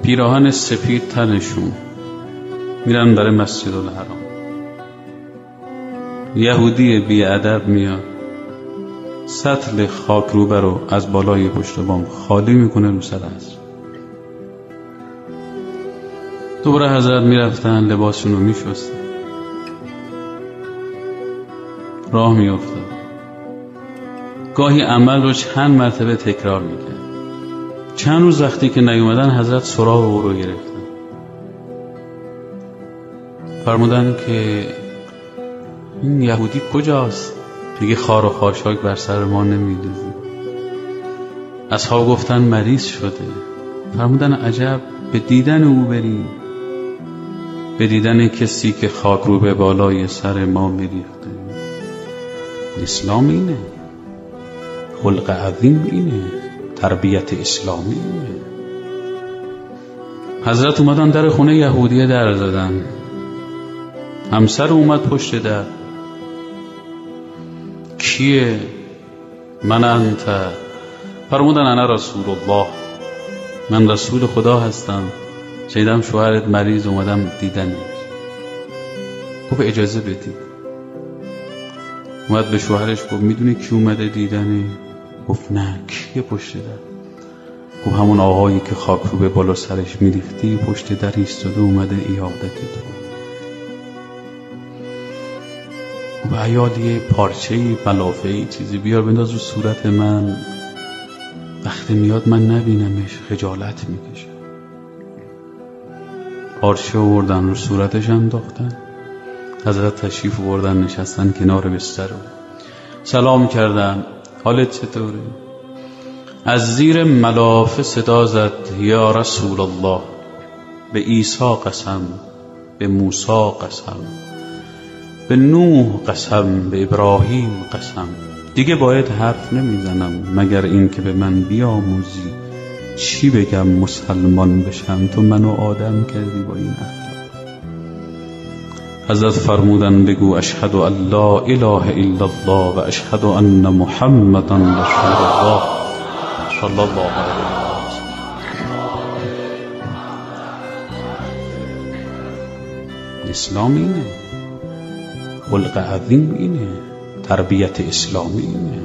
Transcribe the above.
پیراهن سپید تنشون میرن برای مسجد الحرام. یهودی بیادب میاد سطل خاکروبه رو از بالای پشت بام خالی میکنه رو سر حضرت. دوباره حضرت میرفتن لباسشون رو میشستن، راه میافتاد. گاهی عمل رو چند مرتبه تکرار میکرد. چند روز وقتی که نیومدن حضرت سراغ او رو گرفتن، فرمودن که این یهودی کجاست؟ دیگه خار و خاشاک بر سر ما نمیدوزی. اصحاب گفتن مریض شده. فرمودن عجب، به دیدن او بریم، به دیدن کسی که خاک رو به بالای سر ما میریخته. اسلام اینه، خلق عظیم اینه، تربیت اسلامی اینه. حضرت اومدن در خونه یهودیه در زدن. همسر اومد پشت در. کیه؟ من انت. فرمودن انا رسول الله، من رسول خدا هستم. شنیدم شوهرت مریض، اومدم دیدنش. گفت اجازه بدی. اومد به شوهرش گفت میدونی کی اومده دیدنه؟ گفت نه. کیه پشت در؟ گفت همون آقایی که خاک رو به بالا سرش میریختی پشت در ایستاده، اومده ایادت تو. گفت عیال یه پارچه‌ای، ملافه‌ای، چیزی بیار بنداز رو صورت من، وقتی میاد من نبینمش خجالت میکشه. پارچه آوردن رو صورتش انداختن. حضرت تشریف آوردن نشستن کنار بستر رو سلام کردن. حالت چطوره؟ از زیر ملافه صدا زد یا رسول الله، به عیسی قسم، به موسی قسم، به نوح قسم، به ابراهیم قسم، دیگه باید حرف نمیزنم مگر این که به من بیاموزی چی بگم مسلمان بشم، تو منو آدم کردی با این اخلاق. حضرت فرمودن بگو اشهد ان لا اله الا الله و اشهد ان محمدا رسول الله صلی الله علیه و سلم. اسلام اینه، خلق عظیم اینه، تربیت اسلامی اینه.